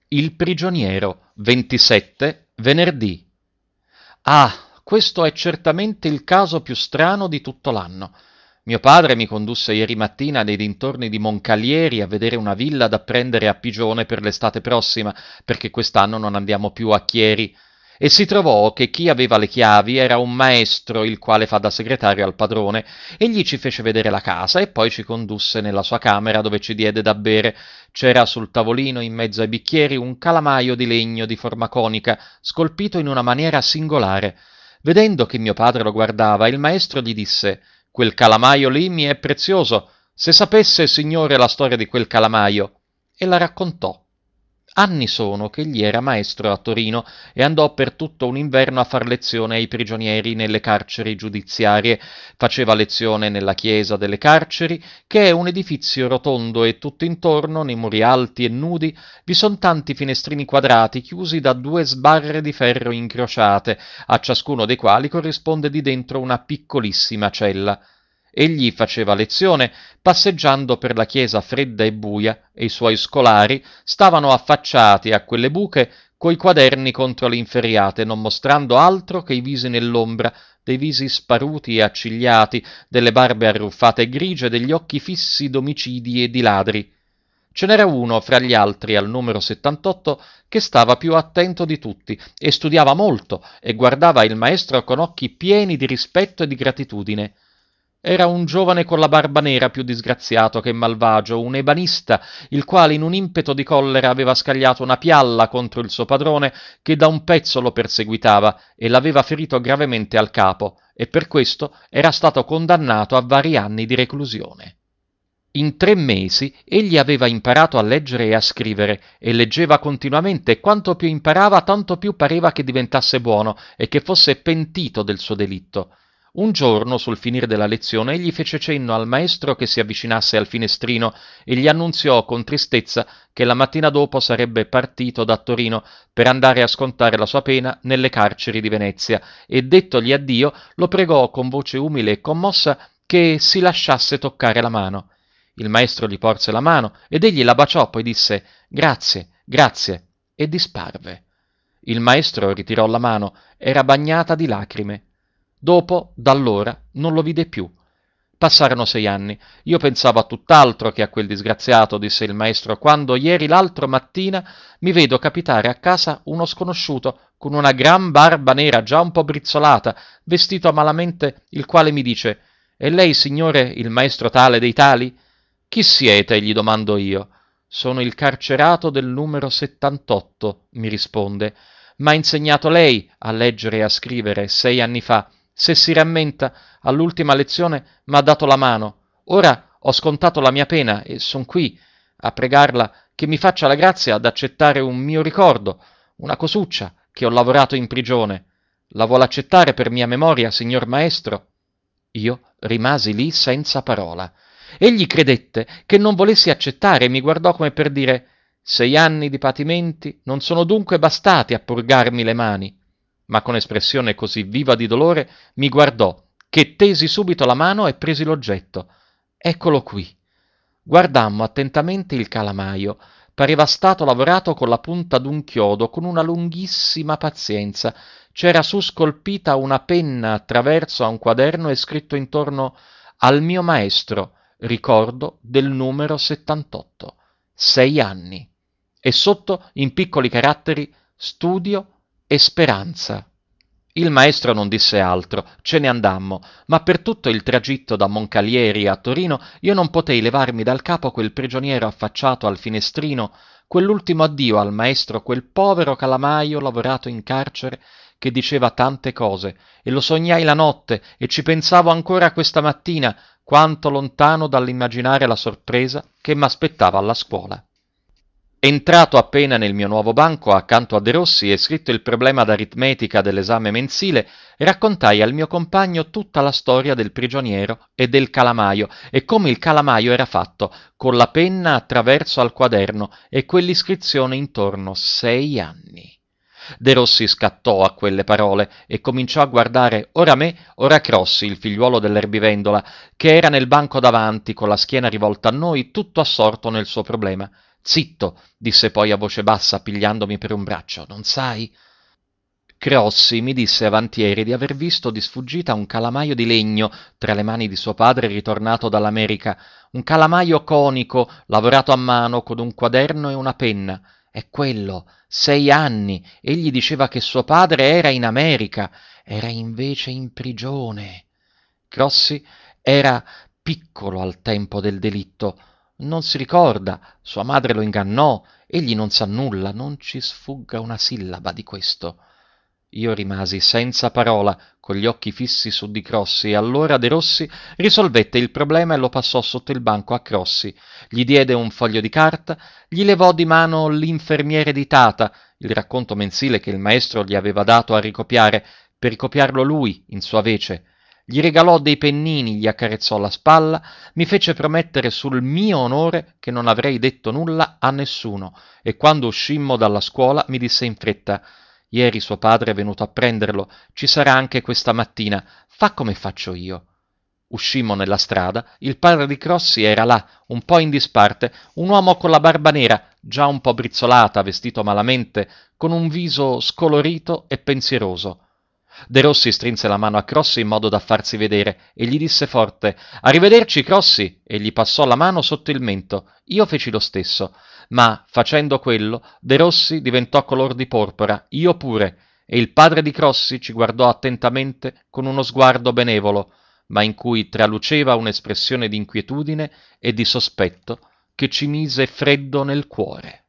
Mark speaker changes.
Speaker 1: Il prigioniero, 27, venerdì. Ah, questo è certamente il caso più strano di tutto l'anno. Mio padre mi condusse ieri mattina nei dintorni di Moncalieri a vedere una villa da prendere a pigione per l'estate prossima, perché quest'anno non andiamo più a Chieri. E si trovò che chi aveva le chiavi era un maestro, il quale fa da segretario al padrone. Egli ci fece vedere la casa e poi ci condusse nella sua camera dove ci diede da bere. C'era sul tavolino in mezzo ai bicchieri un calamaio di legno di forma conica, scolpito in una maniera singolare. Vedendo che mio padre lo guardava, il maestro gli disse: «Quel calamaio lì mi è prezioso. Se sapesse, signore, la storia di quel calamaio». E la raccontò. Anni sono che egli era maestro a Torino e andò per tutto un inverno a far lezione ai prigionieri nelle carceri giudiziarie. Faceva lezione nella chiesa delle carceri, che è un edifizio rotondo e tutto intorno, nei muri alti e nudi, vi son tanti finestrini quadrati chiusi da due sbarre di ferro incrociate, a ciascuno dei quali corrisponde di dentro una piccolissima cella. Egli faceva lezione passeggiando per la chiesa fredda e buia e i suoi scolari stavano affacciati a quelle buche coi quaderni contro le inferriate, non mostrando altro che i visi nell'ombra, dei visi sparuti e accigliati, delle barbe arruffate e grigie, degli occhi fissi d'omicidi e di ladri. Ce n'era uno fra gli altri al numero 78 che stava più attento di tutti e studiava molto e guardava il maestro con occhi pieni di rispetto e di gratitudine. Era un giovane con la barba nera più disgraziato che malvagio, un ebanista, il quale in un impeto di collera aveva scagliato una pialla contro il suo padrone che da un pezzo lo perseguitava e l'aveva ferito gravemente al capo, e per questo era stato condannato a vari anni di reclusione. In 3 mesi egli aveva imparato a leggere e a scrivere, e leggeva continuamente, e quanto più imparava, tanto più pareva che diventasse buono e che fosse pentito del suo delitto. Un giorno, sul finire della lezione, egli fece cenno al maestro che si avvicinasse al finestrino e gli annunziò con tristezza che la mattina dopo sarebbe partito da Torino per andare a scontare la sua pena nelle carceri di Venezia, e dettogli addio lo pregò con voce umile e commossa che si lasciasse toccare la mano. Il maestro gli porse la mano ed egli la baciò, poi disse «Grazie, grazie» e disparve. Il maestro ritirò la mano, era bagnata di lacrime. Dopo, da allora, non lo vide più. Passarono 6 anni. Io pensavo a tutt'altro che a quel disgraziato, disse il maestro, quando ieri l'altro mattina mi vedo capitare a casa uno sconosciuto con una gran barba nera già un po' brizzolata, vestito malamente, il quale mi dice «E lei, signore, il maestro tale dei tali?» «Chi siete?» gli domando io. «Sono il carcerato del numero 78», mi risponde. «M'ha insegnato lei a leggere e a scrivere 6 anni fa. Se si rammenta, all'ultima lezione m'ha dato la mano. Ora ho scontato la mia pena e son qui a pregarla che mi faccia la grazia d'accettare un mio ricordo, una cosuccia che ho lavorato in prigione. La vuol accettare per mia memoria, signor maestro?» Io rimasi lì senza parola. Egli credette che non volessi accettare e mi guardò come per dire «6 anni di patimenti non sono dunque bastati a purgarmi le mani?» Ma con espressione così viva di dolore mi guardò che tesi subito la mano e presi l'oggetto. Eccolo qui. Guardammo attentamente il calamaio. Pareva stato lavorato con la punta d'un chiodo, con una lunghissima pazienza. C'era su scolpita una penna attraverso a un quaderno e scritto intorno «Al mio maestro, ricordo del numero 78. 6 anni». E sotto, in piccoli caratteri, «Studio e speranza». Il maestro non disse altro, ce ne andammo, ma per tutto il tragitto da Moncalieri a Torino io non potei levarmi dal capo quel prigioniero affacciato al finestrino, quell'ultimo addio al maestro, quel povero calamaio lavorato in carcere che diceva tante cose, e lo sognai la notte e ci pensavo ancora questa mattina, quanto lontano dall'immaginare la sorpresa che m'aspettava alla scuola. Entrato appena nel mio nuovo banco accanto a Derossi e scritto il problema d'aritmetica dell'esame mensile, raccontai al mio compagno tutta la storia del prigioniero e del calamaio e come il calamaio era fatto, con la penna attraverso al quaderno e quell'iscrizione intorno 6 anni. De Rossi scattò a quelle parole e cominciò a guardare ora me, ora Crossi, il figliuolo dell'erbivendola, che era nel banco davanti, con la schiena rivolta a noi, tutto assorto nel suo problema. Zitto, disse poi a voce bassa, pigliandomi per un braccio, non sai? Crossi mi disse avantieri di aver visto di sfuggita un calamaio di legno tra le mani di suo padre ritornato dall'America, un calamaio conico, lavorato a mano con un quaderno e una penna. È quello, 6 anni. Egli diceva che suo padre era in America, era invece in prigione. Crossi era piccolo al tempo del delitto. Non si ricorda, sua madre lo ingannò, egli non sa nulla, non ci sfugga una sillaba di questo. Io rimasi senza parola, con gli occhi fissi su di Crossi, e allora De Rossi risolvette il problema e lo passò sotto il banco a Crossi. Gli diede un foglio di carta, gli levò di mano l'infermiere di Tata, il racconto mensile che il maestro gli aveva dato a ricopiare, per ricopiarlo lui, in sua vece. Gli regalò dei pennini, gli accarezzò la spalla, mi fece promettere sul mio onore che non avrei detto nulla a nessuno, e quando uscimmo dalla scuola mi disse in fretta: ieri suo padre è venuto a prenderlo, ci sarà anche questa mattina, fa come faccio io. Uscimmo nella strada, il padre di Crossi era là, un po' in disparte, un uomo con la barba nera, già un po' brizzolata, vestito malamente, con un viso scolorito e pensieroso. De Rossi strinse la mano a Crossi in modo da farsi vedere e gli disse forte: arrivederci, Crossi, e gli passò la mano sotto il mento. Io feci lo stesso, ma, facendo quello, De Rossi diventò color di porpora, io pure, e il padre di Crossi ci guardò attentamente con uno sguardo benevolo, ma in cui traluceva un'espressione di inquietudine e di sospetto che ci mise freddo nel cuore.